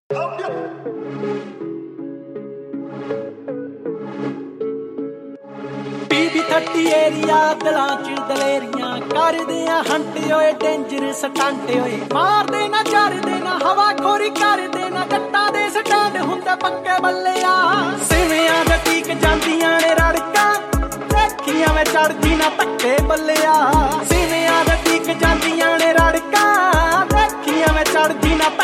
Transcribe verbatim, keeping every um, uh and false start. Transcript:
ਬੀਬੀ ਥੱਟੀ area ਦਿਲਾਂ ਚ ਦਲੇਰੀਆਂ ਕਰਦੇ ਆ ਹੰਟ ਓਏ ਡੇਂਜਰ ਸਟੰਟ ਓਏ ਮਾਰਦੇ ਨਾ ਚੜਦੇ ਨਾ ਹਵਾ ਖੋਰੀ ਕਰਦੇ ਨਾ ਜੱਟਾਂ ਦੇ ਸਟੈਂਡ ਹੁੰਦੇ ਪੱਕੇ ਬੱਲਿਆ ਸਿਵਿਆਂ ਦੇ ਟੀਕ ਜਾਂਦੀਆਂ ਨੇ ਰੜਕਾਂ ਦੇਖੀਆਂ ਮੈਂ ਚੜਦੀ ਨਾ ਧੱਕੇ ਬੱਲਿਆ ਸਿਵਿਆਂ ਦੇ ਟੀਕ ਜਾਂਦੀਆਂ ਨੇ ਰੜਕਾਂ ਦੇਖੀਆਂ ਮੈਂ ਚੜਦੀ ਨਾ